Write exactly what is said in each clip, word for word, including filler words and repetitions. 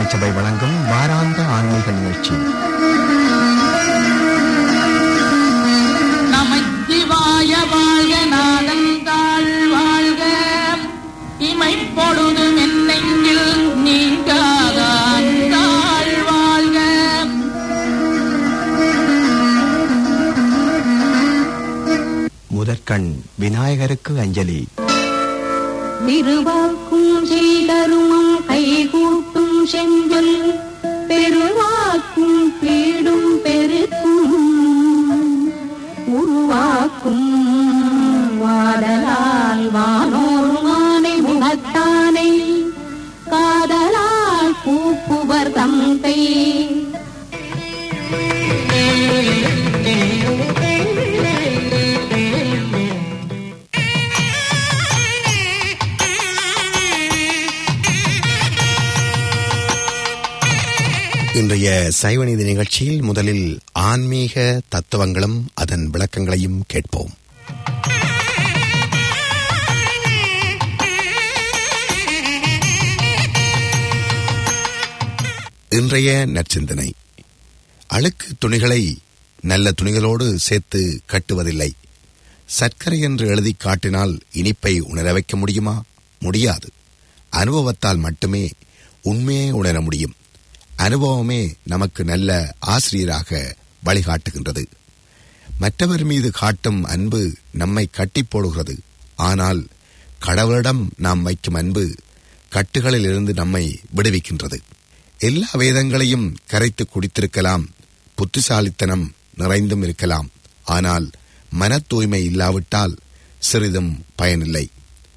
திருச்சபை வழங்கும் வாராந்த ஆன்மீக நிகழ்ச்சி. நமச்சிவாய வாழ்க, நாதந்தாள் வாழ்க, இமைப்பொழுதும் என்னெங்கில் நீங்காதாள் வாழ்க. முதற்கண் விநாயகருக்கு அஞ்சலி. திருவாக்கும் செய்தருமம் கைகூட்டும் செஞ்சொல் பெருவாக்கும் பீடும் பெருக்கும் உருவாக்கும் வாடலால் வானோருமானை முகத்தானை காதலால் கூப்புவர் தந்தை. இன்றைய சைவநீதி நிகழ்ச்சியில் முதலில் ஆன்மீக தத்துவங்களும் அதன் விளக்கங்களையும் கேட்போம். இன்றைய நற்சிந்தனை. அழுக்கு துணிகளை நல்ல துணிகளோடு சேர்த்து கட்டுவதில்லை. சர்க்கரை என்று எழுதி காட்டினால் இனிப்பை உணர வைக்க முடியுமா? முடியாது. அனுபவத்தால் மட்டுமே உண்மையை உணர முடியும். அனுபவமே நமக்கு நல்ல ஆசிரியராக வழிகாட்டுகின்றது. மற்றவர் மீது காட்டும் அன்பு நம்மை கட்டி போடுகிறது. ஆனால் கடவுளிடம் நாம் வைக்கும் அன்பு கட்டுகளில் இருந்து நம்மை விடுவிக்கின்றது. எல்லா வேதங்களையும் கரைத்து குடித்திருக்கலாம், புத்திசாலித்தனம் நிறைந்தும் இருக்கலாம். ஆனால் மன தூய்மை இல்லாவிட்டால் சிறிதும் பயனில்லை.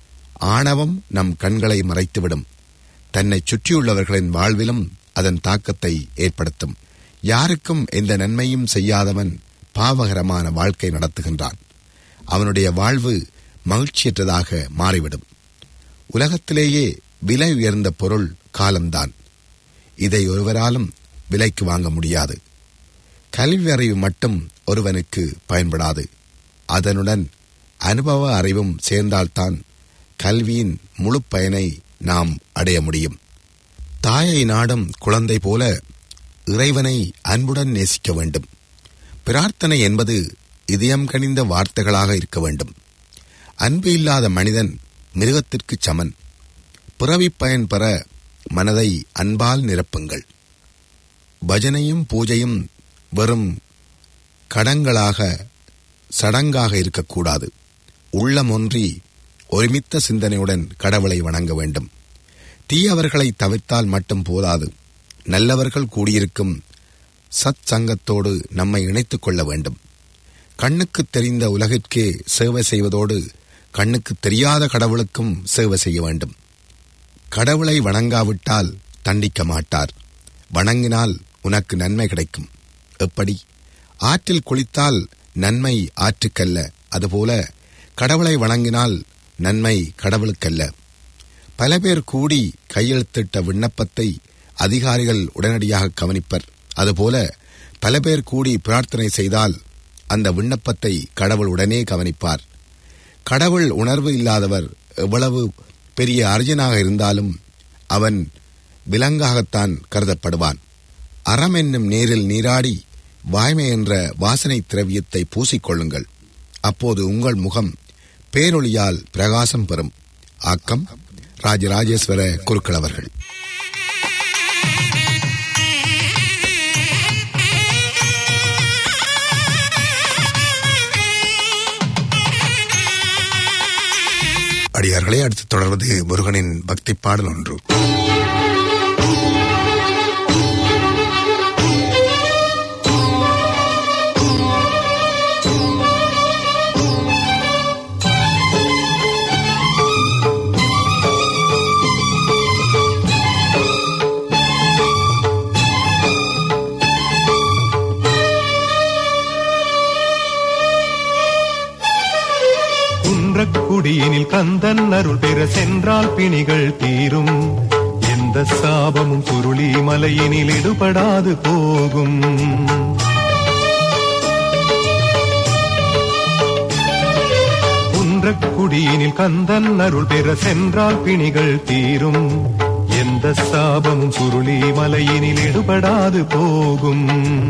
ஆணவம் நம் கண்களை மறைத்துவிடும். தன்னை சுற்றியுள்ளவர்களின் வாழ்விலும் அதன் தாக்கத்தை ஏற்படுத்தும். யாருக்கும் எந்த நன்மையும் செய்யாதவன் பாவகரமான வாழ்க்கை நடத்துகின்றான். அவனுடைய வாழ்வு மகிழ்ச்சியற்றதாக மாறிவிடும். உலகத்திலேயே விலை உயர்ந்த பொருள் காலம்தான். இதை ஒருவராலும் விலைக்கு வாங்க முடியாது. கல்வி அறிவு மட்டும் ஒருவனுக்கு பயன்படாது. அதனுடன் அனுபவ அறிவும் சேர்ந்தால்தான் கல்வியின் முழு பயனை நாம் அடைய முடியும். தாயை நாடும் குழந்தை போல இறைவனை அன்புடன் நேசிக்க வேண்டும். பிரார்த்தனை என்பது இதயம் கனிந்த வார்த்தைகளாக இருக்க வேண்டும். அன்பு இல்லாத மனிதன் மிருகத்திற்கு சமன். பிறவி பயன் பெற மனதை அன்பால் நிரப்புங்கள். பஜனையும் பூஜையும் வெறும் கடங்களாக சடங்காக இருக்கக்கூடாது. உள்ளம் ஒன்றி ஒருமித்த சிந்தனையுடன் கடவுளை வணங்க வேண்டும். தீயவர்களை தவிர்த்தால் மட்டும் போதாது. நல்லவர்கள் கூடியிருக்கும் சத் சங்கத்தோடு நம்மை இணைத்துக் கொள்ள வேண்டும். கண்ணுக்கு தெரிந்த உலகிற்கே சேவை செய்வதோடு கண்ணுக்கு தெரியாத கடவுளுக்கும் சேவை செய்ய வேண்டும். கடவுளை வணங்காவிட்டால் தண்டிக்க மாட்டார். வணங்கினால் உனக்கு நன்மை கிடைக்கும். எப்படி? ஆற்றில் குளித்தால் நன்மை ஆற்றுக்கல்ல. அதுபோல கடவுளை வணங்கினால் நன்மை கடவுளுக்கல்ல. பல பேர் கூடி கையெழுத்திட்ட விண்ணப்பத்தை அதிகாரிகள் உடனடியாக கவனிப்பர். அதுபோல பல பேர் கூடி பிரார்த்தனை செய்தால் அந்த விண்ணப்பத்தை கடவுள் உடனே கவனிப்பார். கடவுள் உணர்வு இல்லாதவர் எவ்வளவு பெரிய அர்ஜனாக இருந்தாலும் அவன் விலங்காகத்தான் கருதப்படுவான். அறம் என்னும் நீரில் நீராடி வாய்மை என்ற வாசனை திரவியத்தை பூசிக்கொள்ளுங்கள். அப்போது உங்கள் முகம் பேரொளியால் பிரகாசம் பெறும். ஆக்கம் ராஜராஜேஸ்வர குருக்கள் அவர்கள். அடியார்களே, அடுத்து தொடர்வது முருகனின் பக்தி பாடல் ஒன்று. குடியினில் கந்தன் அருள் பெற சென்றால் பிணிகள் தீரும். எந்த சாபமும் சுருளி மலையினில் எடுபடாது போகும். குன்றக்குடியினில் கந்தன் அருள் பெற சென்றால் பிணிகள் தீரும். எந்த சாபமும் சுருளி மலையினில் எடுபடாது போகும்.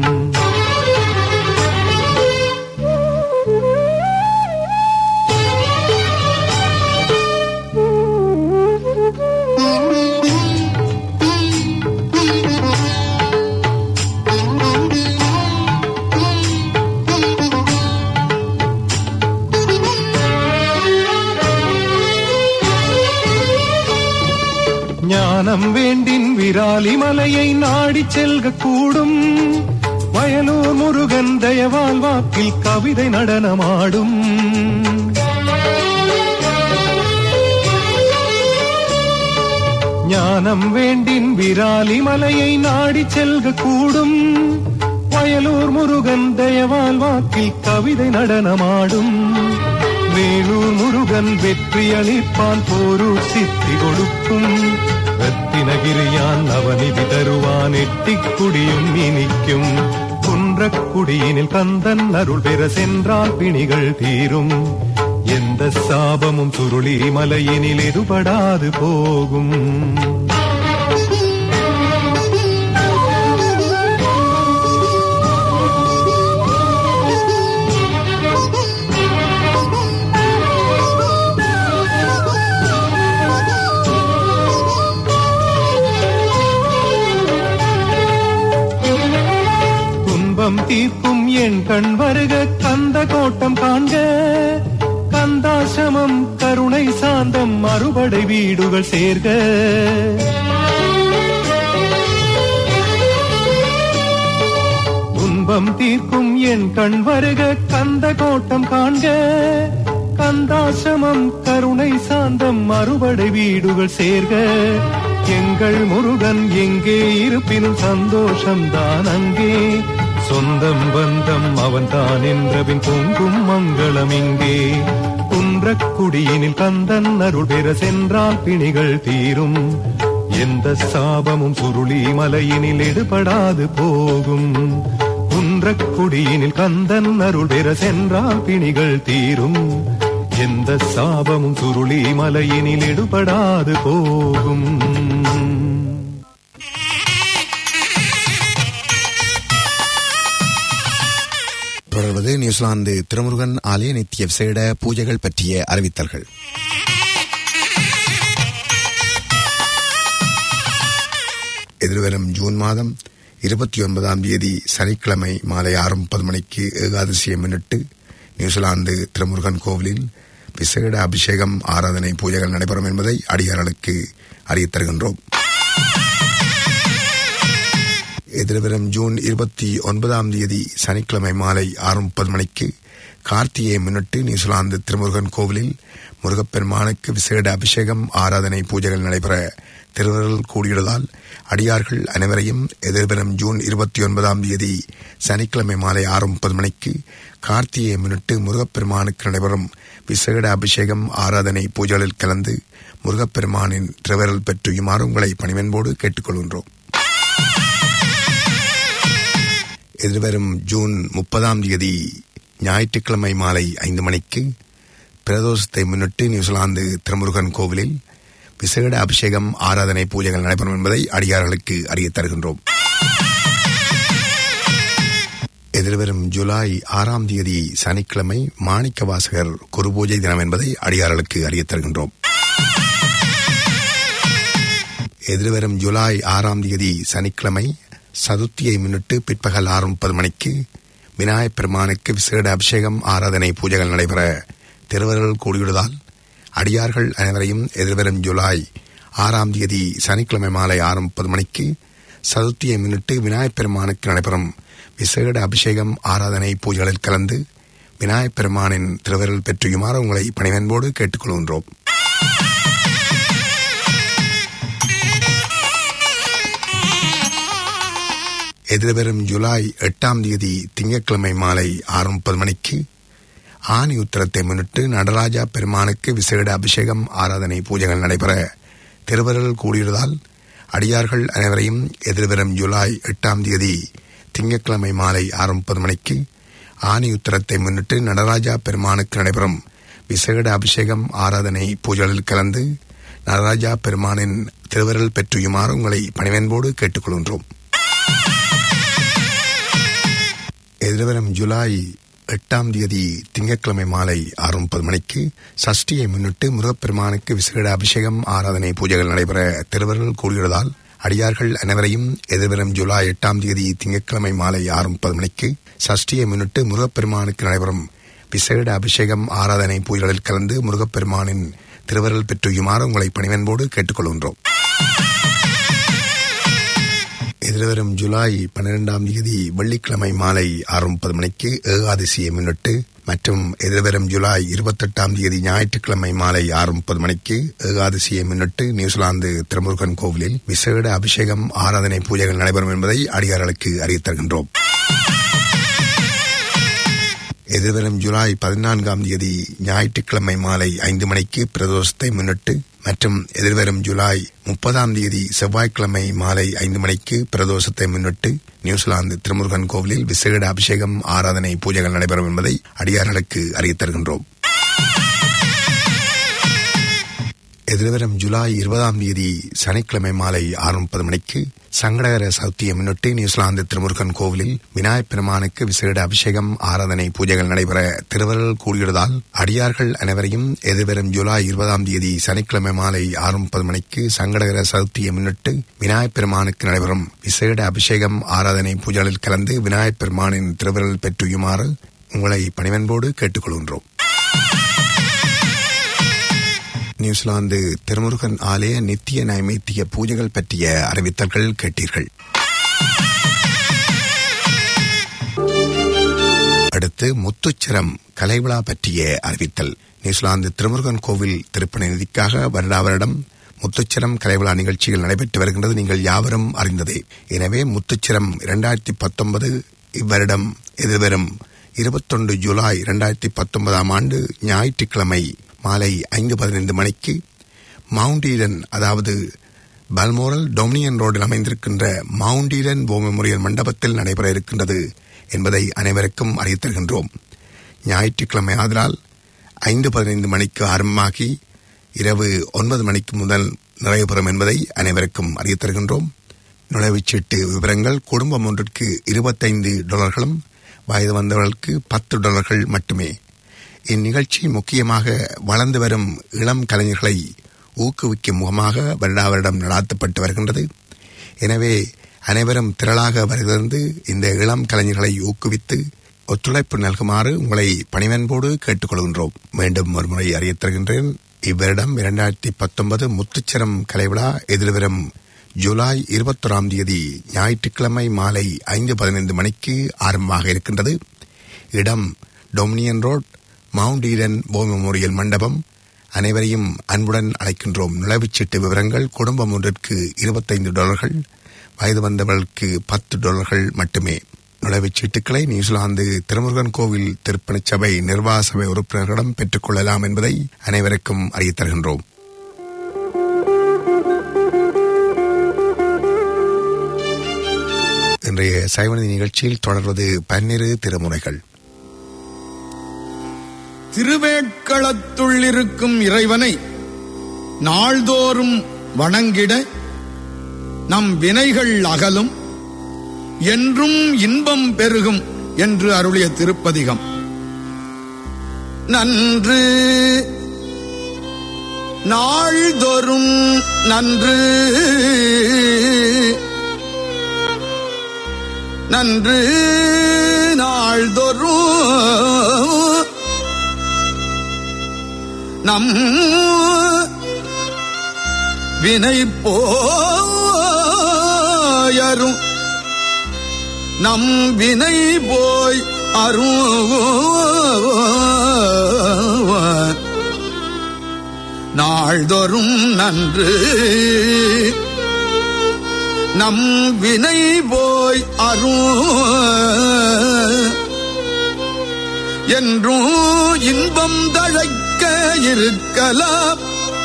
ஞானம் வேண்டின் விராலி மலையை நாடி செல்க கூடும். வயலூர் முருகன் தயவால் வாக்கில் கவிதை நடனமாடும். ஞானம் வேண்டின் விராலி மலையை நாடி செல்க கூடும். வயலூர் முருகன் தயவால் வாக்கில் கவிதை நடனமாடும். வேலூர் முருகன் வெற்றி அளிப்பான் போரூர் சித்தி கொடுக்கும். ரத்தினகிரியான் அவனிதி தருவான் எட்டிக் குடியும் இனிக்கும். குன்றக்குடியினில் கந்தன் அருள் பெற சென்றால் பிணிகள் தீரும். எந்த சாபமும் சுருளி மலையினில் எடுபடாது போகும். தீர்க்கும் என் கண் வருக கந்த கோட்டம் காண்க. கந்தாசிரமம் கருணை சாந்தம் மறுபடை வீடுகள் சேர்க. துன்பம் தீர்க்கும் என் கண் வருக கந்த கோட்டம் காண்க. கந்தாசிரமம் கருணை சாந்தம் மறுபடை வீடுகள் சேர்க. எங்கள் முருகன் எங்கே இருப்பினும் சந்தோஷம்தான் அங்கே. சொந்தம் பந்தம் அவன் தான் என்றபின் பொங்கும் மங்களம் இங்கே. குன்றக்குடியினில் கந்தன் அருள் பெற சென்றால் பிணிகள் தீரும். எந்த சாபமும் சுருளி மலையினில் எடுபடாது போகும். குன்றக்குடியினில் கந்தன் அருள் பெற சென்றால் பிணிகள் தீரும். எந்த சாபமும் சுருளி மலையினில் எடுபடாது போகும். தொடர்வது நியூசிலாந்து திருமுருகன் ஆலய நித்திய விசேட பூஜைகள் பற்றிய அறிவித்தல்கள். எதிர்வரும் ஜூன் மாதம் இருபத்தி ஒன்பதாம் தேதி சனிக்கிழமை மாலை ஆறு முப்பது மணிக்கு ஏகாதசியை முன்னிட்டு நியூசிலாந்து திருமுருகன் கோவிலில் விசேட அபிஷேகம் ஆராதனை பூஜைகள் நடைபெறும் என்பதை அடியார்களுக்கு அறிவித் தருகின்றோம். எதிர்வரும் ஜூன் இருபத்தி ஒன்பதாம் தேதி சனிக்கிழமை மாலை ஆறு முப்பது மணிக்கு கார்த்திகையை முன்னிட்டு நியூசிலாந்து திருமுருகன் கோவிலில் முருகப்பெருமானுக்கு விசேட அபிஷேகம் ஆராதனை பூஜைகள் நடைபெற திருவருள் கூடியுள்ளதால் அடியார்கள் அனைவரையும் எதிர்வரும் ஜூன் இருபத்தி ஒன்பதாம் தேதி சனிக்கிழமை மாலை ஆறு முப்பது மணிக்கு கார்த்திகையை முன்னிட்டு முருகப்பெருமானுக்கு நடைபெறும் விசேட அபிஷேகம் ஆராதனை பூஜைகளில் கலந்து முருகப்பெருமானின் திருவருள் பெற்றுமாறு உங்களை பணிவன்போடு கேட்டுக்கொள்கின்றோம். எதிர்வரும் ஜூன் முப்பதாம் தேதி ஞாயிற்றுக்கிழமை மாலை ஐந்து மணிக்கு பிரதோஷத்தை முன்னிட்டு நியூசிலாந்து திருமுருகன் கோவிலில் விசேட அபிஷேகம் ஆராதனை பூஜைகள் நடைபெறும் என்பதை அடியார்களுக்கு அறியத் தருகின்றோம். எதிர்வரும் ஜூலை ஆறாம் தேதி சனிக்கிழமை மாணிக்க வாசகர் குரு பூஜை தினம் என்பதை அடியார்களுக்கு அறியத் தருகின்றோம். எதிர்வரும் ஜூலை ஆறாம் தேதி சனிக்கிழமை சதுர்த்தியை முன்னிட்டு பிற்பகல் ஆறு முப்பது மணிக்கு விநாயகப் பெருமானுக்கு விசேட அபிஷேகம் ஆராதனை பூஜைகள் நடைபெற திருவருள் கூடியுள்ளதால் அடியார்கள் அனைவரையும் எதிர்வரும் ஜூலை ஆறாம் தேதி சனிக்கிழமை மாலை ஆறு முப்பது மணிக்கு சதுர்த்தியை முன்னிட்டு விநாயகப் பெருமானுக்கு நடைபெறும் விசேட அபிஷேகம் ஆராதனை பூஜைகளில் கலந்து விநாயகப் பெருமானின் திருவருள் பெற்றுமாறு உங்களை பணிவன்போடு கேட்டுக்கொள்கின்றோம். எதிர்வரும் ஜூலை எட்டாம் தேதி திங்கட்கிழமை மாலை ஆறு முப்பது மணிக்கு ஆனி உத்திரத்தை முன்னிட்டு நடராஜா பெருமானுக்கு விசேட அபிஷேகம் ஆராதனை பூஜைகள் நடைபெற திருவருள் கூடியுள்ளதால் அடியார்கள் அனைவரையும் எதிர்வரும் ஜூலை எட்டாம் தேதி திங்கட்கிழமை மாலை ஆறு முப்பது மணிக்கு ஆனி உத்திரத்தை முன்னிட்டு நடராஜா பெருமானுக்கு நடைபெறும் விசேட அபிஷேகம் ஆராதனை பூஜைகளில் கலந்து நடராஜா பெருமானின் திருவருள் பெற்றுயுமாறு உங்களை பணிவன்போடு கேட்டுக்கொள்கின்றோம். எதிர்வரும் ஜூலை எட்டாம் தேதி திங்கட்கிழமை மாலை ஆறு முப்பது மணிக்கு சஷ்டியை முன்னிட்டு முருகப்பெருமானுக்கு விசேட அபிஷேகம் ஆராதனை பூஜைகள் நடைபெற திருவருள் கூடியுள்ளதால் அடியார்கள் அனைவரையும் எதிர்வரும் ஜூலை எட்டாம் தேதி திங்கட்கிழமை மாலை ஆறு முப்பது மணிக்கு சஷ்டியை முன்னிட்டு முருகப்பெருமானுக்கு நடைபெறும் விசேட அபிஷேகம் ஆராதனை பூஜைகளில் கலந்து முருகப்பெருமானின் திருவருள் பெற்றுயுமாறு உங்களை பணிவன்போடு கேட்டுக்கொள்கின்றோம். எதிர்வரும் ஜூலை பன்னிரெண்டாம் தேதி வெள்ளிக்கிழமை மாலை ஆறு முப்பது மணிக்கு ஏகாதசியை முன்னிட்டு மற்றும் எதிர்வரும் ஜூலை இருபத்தெட்டாம் தேதி ஞாயிற்றுக்கிழமை மாலை ஆறு முப்பது மணிக்கு ஏகாதசியை முன்னிட்டு நியூசிலாந்து திருமுருகன் கோவிலில் விசேட அபிஷேகம் ஆராதனை பூஜைகள் நடைபெறும் என்பதை அடியார்களுக்கு அறிவித்தருகின்றோம். எதிர்வரும் ஜூலை பதினான்காம் தேதி ஞாயிற்றுக்கிழமை மாலை ஐந்து மணிக்கு பிரதோஷத்தை முன்னிட்டு மற்றும் எதிர்வரும் ஜூலை முப்பதாம் தேதி செவ்வாய்க்கிழமை மாலை ஐந்து மணிக்கு பிரதோஷத்தை முன்னிட்டு நியூசிலாந்து திருமுருகன் கோவிலில் விசேட அபிஷேகம் ஆராதனை பூஜைகள் நடைபெறும் என்பதை அடியார்களுக்கு அறிவித்தருகின்றோம். எதிர்வரும் ஜூலை இருபதாம் தேதி சனிக்கிழமை மாலை ஆறு முப்பது மணிக்கு சங்கடகர சதுர்த்தியை முன்னிட்டு நியூசிலாந்து திருமுருகன் கோவிலில் விநாயகப் பெருமானுக்கு விசேட அபிஷேகம் ஆராதனை பூஜைகள் நடைபெற திருவருள் கூடியுள்ளதால் அடியார்கள் அனைவரையும் எதிர்வரும் ஜூலை இருபதாம் தேதி சனிக்கிழமை மாலை ஆறு முப்பது மணிக்கு சங்கடகர சதுர்த்தியை முன்னிட்டு விநாயகப் பெருமானுக்கு நடைபெறும் விசேட அபிஷேகம் ஆராதனை பூஜைகளில் கலந்து விநாயகப் பெருமானின் திருவருள் பெற்றுயுமாறு உங்களை பணிவன்போடு கேட்டுக்கொள்கின்றோம். நியூசிலாந்து திருமுருகன் ஆலய நித்திய நைமித்திய பூஜைகள் பற்றிய அறிவித்தல்கள் கேட்டீர்கள். அடுத்து முத்துச்சிரம் கலைவிழா பற்றிய அறிவித்தல். நியூசிலாந்து திருமுருகன் கோவில் திருப்பணி நிதிக்காக வருடா வருடம் முத்துச்சிரம் கலைவிழா நிகழ்ச்சிகள் நடைபெற்று வருகின்றது நீங்கள் யாவரும் அறிந்ததே. எனவே முத்துச்சிரம் இரண்டாயிரத்தி பத்தொன்பது இவ்வருடம் எதிர்வரும் இருபத்தொன்று ஜூலை இரண்டாயிரத்தி பத்தொன்பதாம் ஆண்டு ஞாயிற்றுக்கிழமை மாலை ஐந்து பதினைந்து மணிக்கு மவுண்ட் ஈடன் அதாவது பல்மோரல் டொமினியன் ரோடில் அமைந்திருக்கின்ற மவுண்ட் ஈடன் வோ மெமோரியல் மண்டபத்தில் நடைபெற இருக்கின்றது என்பதை அனைவருக்கும் அறிவித்தருகின்றோம். ஞாயிற்றுக்கிழமை ஆதலால் ஐந்து பதினைந்து மணிக்கு ஆரம்பமாகி இரவு ஒன்பது மணிக்கு முதல் நிறைவு பெறும் என்பதை அனைவருக்கும் அறிவித்தருகின்றோம். நுழைவுச்சீட்டு விவரங்கள் குடும்பம் ஒன்றிற்கு இருபத்தைந்து டாலர்களும் வயது வந்தவர்களுக்கு பத்து டாலர்கள் மட்டுமே. இந்நிகழ்ச்சி முக்கியமாக வளர்ந்து வரும் இளம் கலைஞர்களை ஊக்குவிக்கும் முகமாக வருடா வருடம் நடாத்தப்பட்டு வருகின்றது. எனவே அனைவரும் திரளாக வருகிறது இந்த இளம் கலைஞர்களை ஊக்குவித்து ஒத்துழைப்பு நல்குமாறு உங்களை பணிவன்போடு கேட்டுக்கொள்கின்றோம். மீண்டும் ஒருமுறை அறிவித்தருகின்றேன். இவ்வருடம் இரண்டாயிரத்தி பத்தொன்பது முத்துச்சிரம் கலைவிழா எதிர்வரும் ஜூலை இருபத்தொராம் தேதி ஞாயிற்றுக்கிழமை மாலை ஐந்து பதினைந்து மணிக்கு ஆரம்பமாக இருக்கின்றது. இடம் Dominion Road Mount Eden War Memorial மண்டபம். அனைவரையும் அன்புடன் அழைக்கின்றோம். நுழைவுச்சீட்டு விவரங்கள் குடும்பம் ஒன்றிற்கு இருபத்தைந்து டாலர்கள் வயது வந்தவர்களுக்கு பத்து டாலர்கள் மட்டுமே. நுழைவுச்சீட்டுக்களை நியூசிலாந்து திருமுருகன் கோவில் திருப்பணிச் சபை நிர்வாக சபை உறுப்பினர்களிடம் பெற்றுக் கொள்ளலாம் என்பதை அனைவருக்கும் அறிவித்தருகின்றோம். இன்றைய சைவநீதி நிகழ்ச்சியில் தொடர்வது பன்னிரு திருமுறைகள். திருவேட்களத்துள் இருக்கும் இறைவனை நாள்தோறும் வணங்கிட நம் வினைகள் அகலும் என்றும் இன்பம் பெருகும் என்று அருளிய திருப்பதிகம். நன்று நாள்தோறும் நன்று நன்று நாள்தோறும் நம் வினை போயரும் நம் வினை போய் அரும் நாள்தோறும் நன்று நம் வினை போய் அரும் என்றும் இன்பம் தழைக்க இருக்கலாம்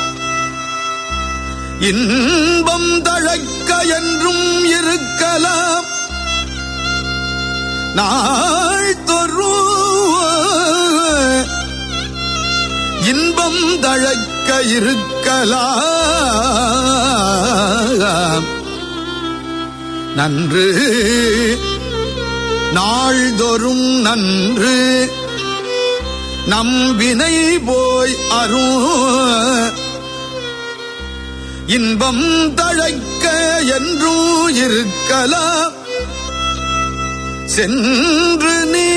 இன்பம் தழைக்க என்றும் இருக்கலாம் நாள்தோறும் இன்பம் தழைக்க தழைக்க இருக்கலாம் நன்று நாள்தோறும் நன்று நம் வினை போய் அரும் இன்பம் தழைக்க என்றும் இருக்கலாம் சென்று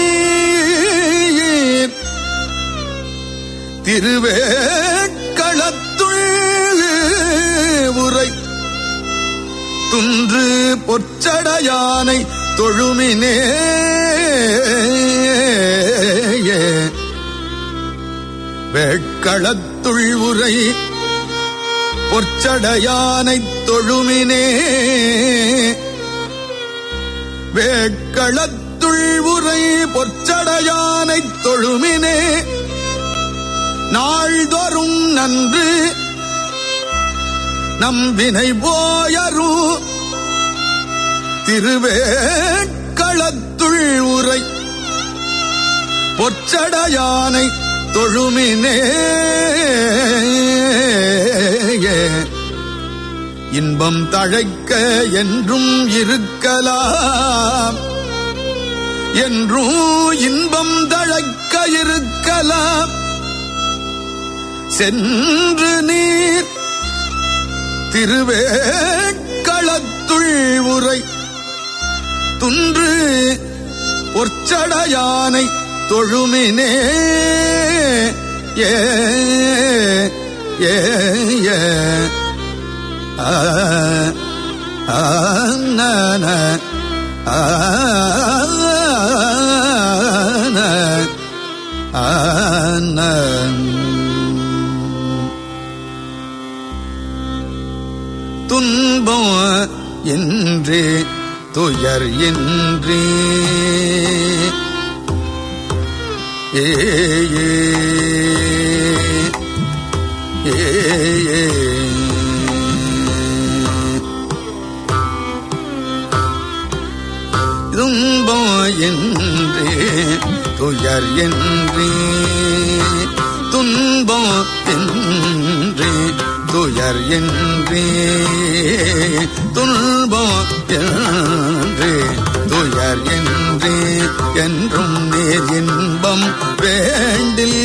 நீர் திருவேட்களத்துள் உரை துன்று பொற்சடையானை தொழுமினே வேட்களத்துள் உரை பொற்சடையானை தொழுமினே வேட்களத்துள் உரை பொற்சடையானை தொழுமினே நாள்தோறும் நன்று நம் வினை போயரு திருவேட்களத்துள் உரை பொற்சடையானை தொழுமினே இன்பம் தழைக்க என்றும் இருக்கலாம் என்றும் இன்பம் தழைக்க இருக்கலாம் சென்று நீர் திருவேட்களத்துள் உரை துன்று பொற்சடையானை தொழுமினே ஏ ஏ ஏ ஆ ஆ நன ஆ ஆ துன்பம் என்று துயர் என்று ஏ ஏ ஏ துன்பம் என்று துயர் என்று துன்பம் என்று துயர் என்று துன்பம் என்று துயர் என்று என்றும் நீர் இன்பம் வேண்டில்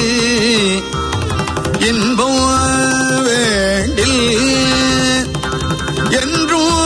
இன்பம் வேண்டில் என்றும்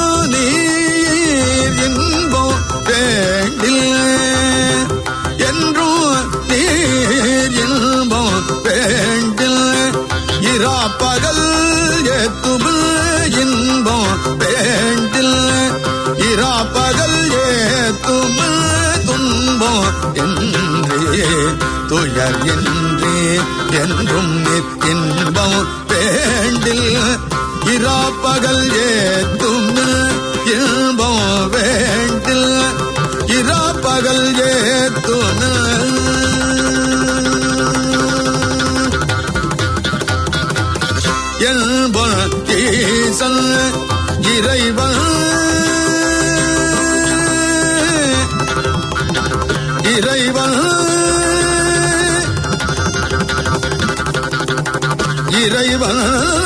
நீர் இன்பம் வேண்டில் என்றும் நீர் இன்பம் வேண்டில் இரா பகல் ஏத்துபு இன்பம் வேண்டில் இரா பகல் ஏத்துபு துன்பம் என்றே துயர் என்றே என்றும் இன்பம் வேண்டில் இரா பகல் ஏத்துபு இன்பம் வேண்டில் இரா பகல் ஏத்துபு என்பன் ஈசன் இறைவன் இறைவன் இறைவன்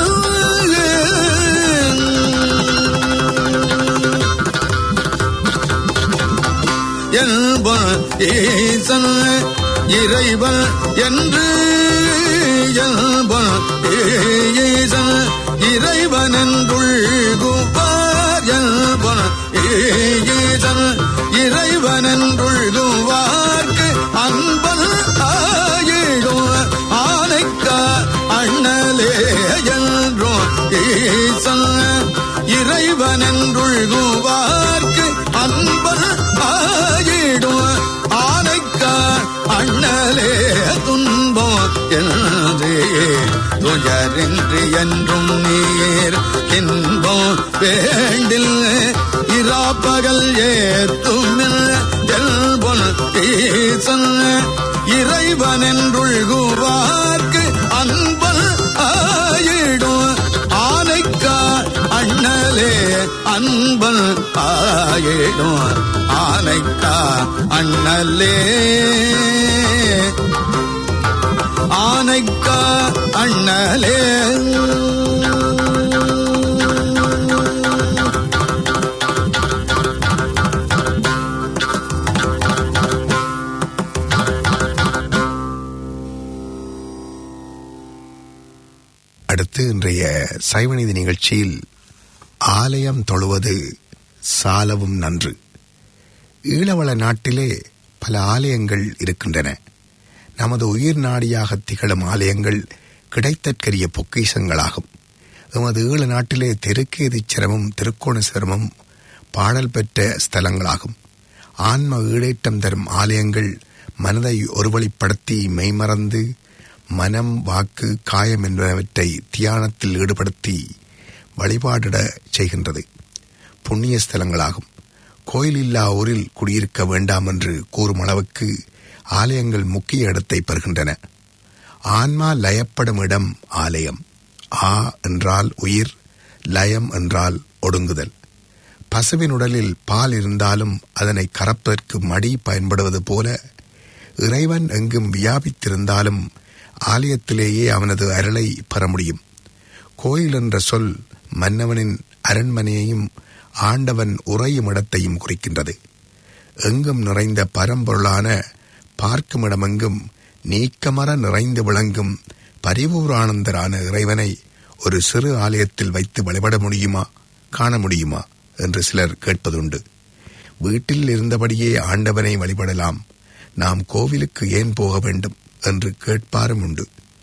என்பன் ஈசன் இறைவன் என்று என்பன் ஈசன் இறைவன் என்றுள்குவார் என்பன் ஈசன் இறைவன் என்றுள்குவார்க்கு அன்பன் ஆயிடும் ஆனைக்கா அண்ணலே என்றும் ஈசன் இறைவன் என்றுள்குவார்க்கு அன்பன் ஆயிடும் ஆனைக்கா அண்ணலே துன்பம் என்றே துயரின்றி என்றும் நீர் இன்பம் வேண்டில் இரா பகல் ஏத்தும் என்பன் ஈசன் இறைவன் என்றுள்குவார்க்கு அன்பன் ஆயிடும் ஆனைக்கா அண்ணலே அன்பன் ஆயிடும் ஆனைக்கா அண்ணலே ஆனை ஆனைக்கா அண்ணலே அடுத்து இன்றைய சைவநீதி நிகழ்ச்சியில் ஆலயம் தொழுவது சாலவும் நன்று. ஈழவள நாட்டிலே பல ஆலயங்கள் இருக்கின்றன. நமது உயிர் நாடியாக திகழும் ஆலயங்கள் கிடைத்தற்கரிய பொக்கிஷங்களாகும். எமது ஈழ நாட்டிலே திருக்கேதீச்சரமும் திருக்கோணேஸ்வரமும் பாடல் பெற்ற ஸ்தலங்களாகும். ஆன்ம ஈடேற்றம் தரும் ஆலயங்கள் மனதை ஒருவழிப்படுத்தி மெய்மறந்து மனம் வாக்கு காயம் என்பவற்றை தியானத்தில் ஈடுபடுத்தி வழிபாடிட செய்கின்றது. புண்ணிய ஸ்தலங்களாகும். கோயில் இல்லா ஊரில் குடியிருக்க வேண்டாம் என்று கூறும் அளவுக்கு ஆலயங்கள் முக்கிய இடத்தை பெறுகின்றன. ஆன்மா லயப்படும் இடம் ஆலயம். ஆ என்றால் உயிர், லயம் என்றால் ஒடுங்குதல். பசுவின் உடலில் பால் இருந்தாலும் அதனை கறப்பதற்கு மடி பயன்படுவது போல இறைவன் எங்கும் வியாபித்திருந்தாலும் ஆலயத்திலேயே அவனது அருளை பெற முடியும். கோயில் என்ற சொல் மன்னவனின் அரண்மனையையும் ஆண்டவன் உறையும் இடத்தையும் குறிக்கின்றது. எங்கும் நிறைந்த பரம்பொருளான பார்க்கும் இடமெங்கும் நீக்கமர நிறைந்து விளங்கும் பரிபூரானந்தரான இறைவனை ஒரு சிறு ஆலயத்தில் வைத்து வழிபட முடியுமா, காண முடியுமா என்று சிலர் கேட்பதுண்டு. வீட்டில் இருந்தபடியே ஆண்டவனை வழிபடலாம், நாம் கோவிலுக்கு ஏன் போக வேண்டும் என்று கேட்பாரும் உண்டு.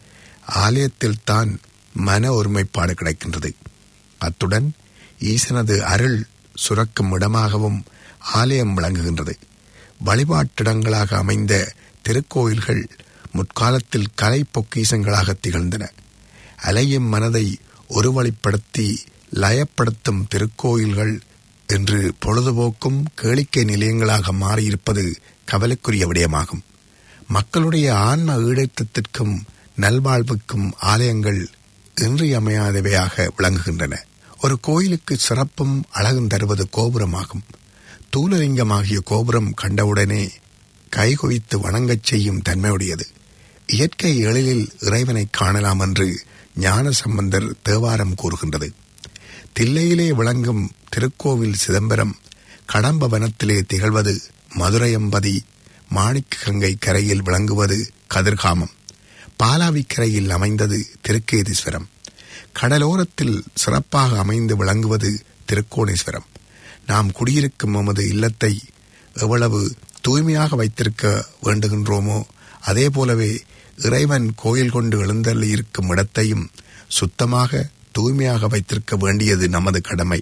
ஆலயத்தில் தான் மன ஒருமைப்பாடு கிடைக்கின்றது. அத்துடன் ஈசனது அருள் சுரக்கும் இடமாகவும் ஆலயம் விளங்குகின்றது. வழிபாட்டிடங்களாக அமைந்த திருக்கோயில்கள் முற்காலத்தில் கலை பொக்கிஷங்களாக திகழ்ந்தன. அலையும் மனதை ஒருவழிப்படுத்தி லயப்படுத்தும் திருக்கோயில்கள் என்று பொழுதுபோக்கும் கேளிக்கை நிலையங்களாக மாறியிருப்பது கவலைக்குரிய விடயமாகும். மக்களுடைய ஆன்ம ஈடேற்றத்திற்கும் நல்வாழ்வுக்கும் ஆலயங்கள் இன்றியமையாதவையாக விளங்குகின்றன. ஒரு கோயிலுக்கு சிறப்பும் அழகும் தருவது கோபுரமாகும். தூலலிங்கமாகிய கோபுரம் கண்டவுடனே கைகுவித்து வணங்கச் செய்யும் தன்மையுடையது. இயற்கை எழிலில் இறைவனை காணலாம் என்று ஞான சம்பந்தர் தேவாரம் கூறுகின்றது. தில்லையிலே விளங்கும் திருக்கோவில் சிதம்பரம், கடம்ப வனத்திலே திகழ்வது மதுரையம்பதி, மாணிக்க கங்கை கரையில் விளங்குவது கதிர்காமம், பாலாவிக்கரையில் அமைந்தது திருக்கேதீஸ்வரம், கடலோரத்தில் சிறப்பாக அமைந்து விளங்குவது திருக்கோணேஸ்வரம். நாம் குடியிருக்கும் நமது இல்லத்தை எவ்வளவு தூய்மையாக வைத்திருக்க வேண்டுகின்றோமோ அதே போலவே இறைவன் கோயில் கொண்டு எழுந்தள்ளி இருக்கும் இடத்தையும் சுத்தமாக தூய்மையாக வைத்திருக்க வேண்டியது நமது கடமை.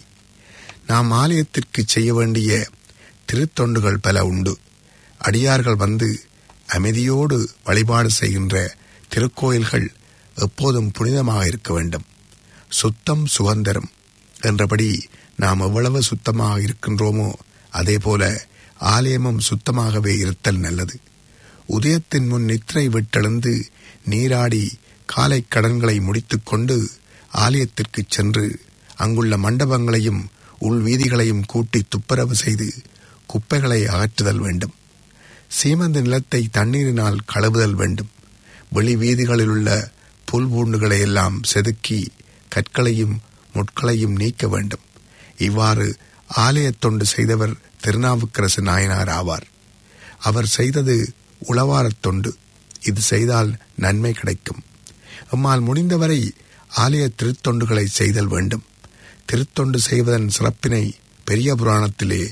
நாம் ஆலயத்திற்கு செய்ய வேண்டிய திருத்தொண்டுகள் பல உண்டு. அடியார்கள் வந்து அமைதியோடு வழிபாடு செய்கின்ற திருக்கோயில்கள் எப்போதும் புனிதமாக இருக்க வேண்டும். சுத்தம் சுகந்தரம் என்றபடி நாம் எவ்வளவு சுத்தமாக இருக்கின்றோமோ அதே போல ஆலயமும் சுத்தமாகவே இருத்தல் நல்லது. உதயத்தின் முன் நித்திரை விட்டெழுந்து நீராடி காலை கடன்களை முடித்துக்கொண்டு ஆலயத்திற்கு சென்று அங்குள்ள மண்டபங்களையும் உள் வீதிகளையும் கூட்டி துப்புரவு செய்து குப்பைகளை அகற்றுதல் வேண்டும். சீமந்த நிலத்தை தண்ணீரினால் கழுவுதல் வேண்டும். வெளி வீதிகளில் உள்ள புல் பூண்டுகளை எல்லாம் செதுக்கி கற்களையும் முட்களையும் நீக்க வேண்டும். இவ்வாறு ஆலயத் தொண்டு செய்தவர் திருநாவுக்கரசு நாயனார் ஆவார். அவர் செய்தது உளவாரத் தொண்டு. இது செய்தால் நன்மை கிடைக்கும். எம்மால் முடிந்தவரை ஆலய திருத்தொண்டுகளை செய்தல் வேண்டும். திருத்தொண்டு செய்வதன் சிறப்பினை பெரிய புராணத்திலே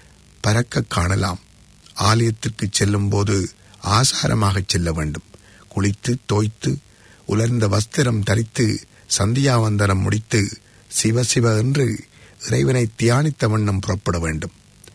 பரக்க காணலாம். ஆலயத்திற்கு செல்லும் போது ஆசாரமாக செல்ல வேண்டும். குளித்து தோய்த்து உலர்ந்த வஸ்திரம் தரித்து சந்தியாவந்தனம் முடித்து சிவசிவ என்று இறைவனை தியானித்த வண்ணம் புறப்பட வேண்டும்.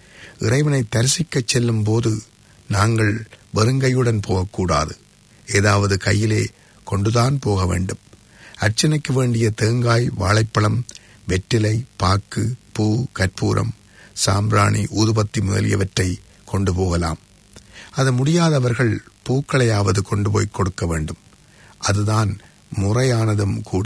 இறைவனை தரிசிக்கச் செல்லும் போது நாங்கள் வெறுங்கையுடன் போகக்கூடாது. ஏதாவது கையிலே கொண்டுதான் போக வேண்டும். அர்ச்சனைக்கு வேண்டிய தேங்காய், வாழைப்பழம், வெற்றிலை, பாக்கு, பூ, கற்பூரம், சாம்பிராணி, ஊதுபத்தி முதலியவற்றை கொண்டு போகலாம். அது முடியாதவர்கள் பூக்களையாவது கொண்டு போய் கொடுக்க வேண்டும். அதுதான் முறையானதும் கூட.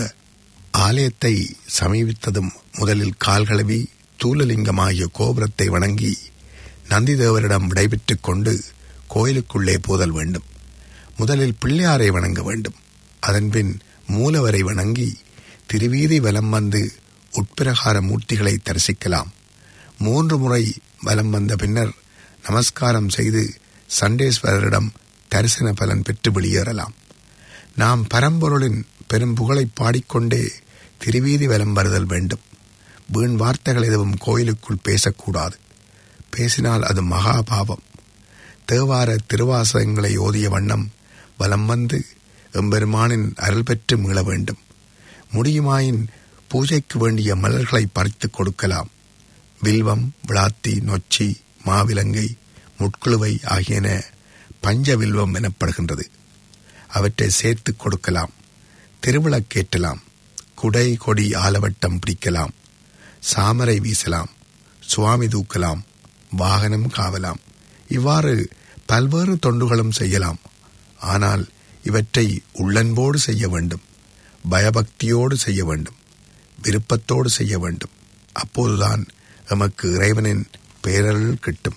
ஆலயத்தை சமீபித்ததும் முதலில் கால்கழுவி தூலலிங்கமாகிய கோபுரத்தை வணங்கி நந்திதேவரிடம் விடைபெற்றுக் கொண்டு கோயிலுக்குள்ளே போதல் வேண்டும். முதலில் பிள்ளையாரை வணங்க வேண்டும். அதன்பின் மூலவரை வணங்கி திருவீதி வலம் வந்து உட்பிரகார மூர்த்திகளை தரிசிக்கலாம். மூன்று முறை வலம் வந்த பின்னர் நமஸ்காரம் செய்து சண்டேஸ்வரரிடம் தரிசன பலன் பெற்று வெளியேறலாம். நாம் பரம்பொருளின் பெரும் புகழை பாடிக்கொண்டே திருவீதி வலம் வருதல் வேண்டும். வீண் வார்த்தைகள் எதுவும் கோயிலுக்குள் பேசக்கூடாது. பேசினால் அது மகாபாவம். தேவார திருவாசகங்களை ஓதிய வண்ணம் வலம் வந்து எம்பெருமானின் அருள் பெற்று மீள வேண்டும். முடியுமாயின் பூஜைக்கு வேண்டிய மலர்களை பறித்து கொடுக்கலாம். வில்வம், விளாத்தி, நொச்சி, மாவிலங்கை, முட்குழுவை ஆகியன பஞ்ச வில்வம் எனப்படுகின்றது. அவற்றை சேர்த்து கொடுக்கலாம். திருவிளக்கேற்றலாம். குடை கொடி ஆலவட்டம் பிடிக்கலாம். சாமரை வீசலாம். சுவாமி தூக்கலாம். வாகனம் காவலாம். இவ்வாறு பல்வேறு தொண்டுகளும் செய்யலாம். ஆனால் இவற்றை உள்ளன்போடு செய்ய வேண்டும். பயபக்தியோடு செய்ய வேண்டும். விருப்பத்தோடு செய்ய வேண்டும். அப்போதுதான் எமக்கு இறைவனின் பேரருள் கிட்டும்.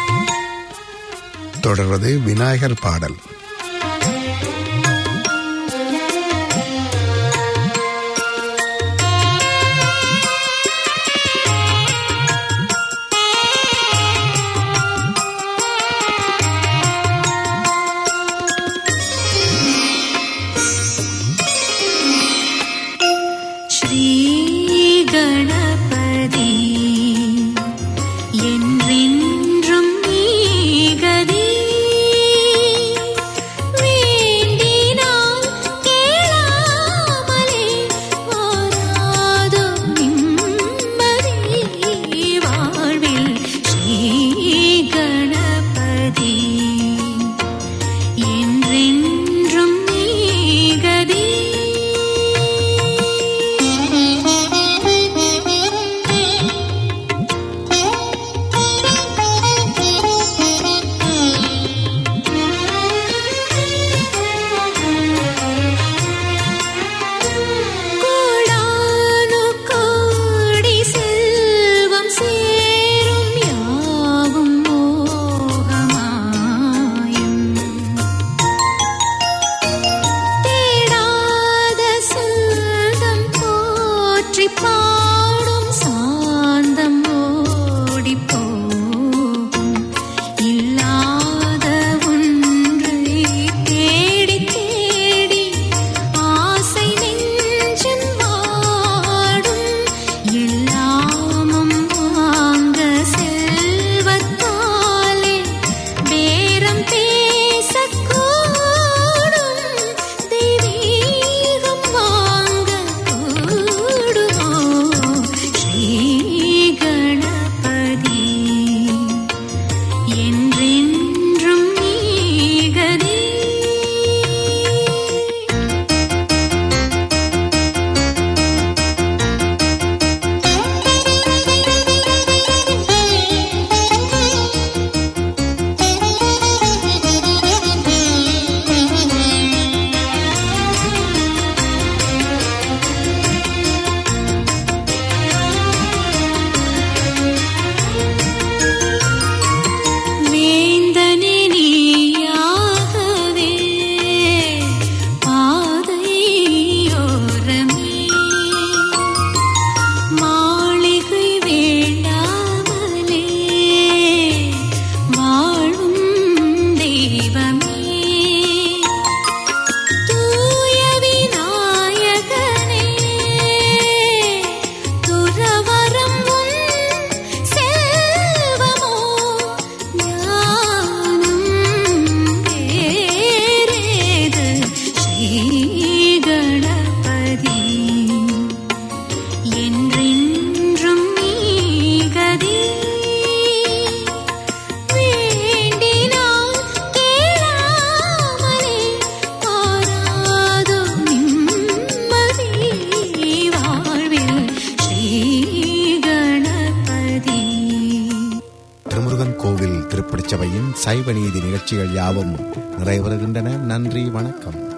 தொடர்வது விநாயகர் பாடல். திருப்படிச் சபையின் சைவ நீதி நிகழ்ச்சிகள் யாவும் நிறைவேறுகின்றன. நன்றி, வணக்கம்.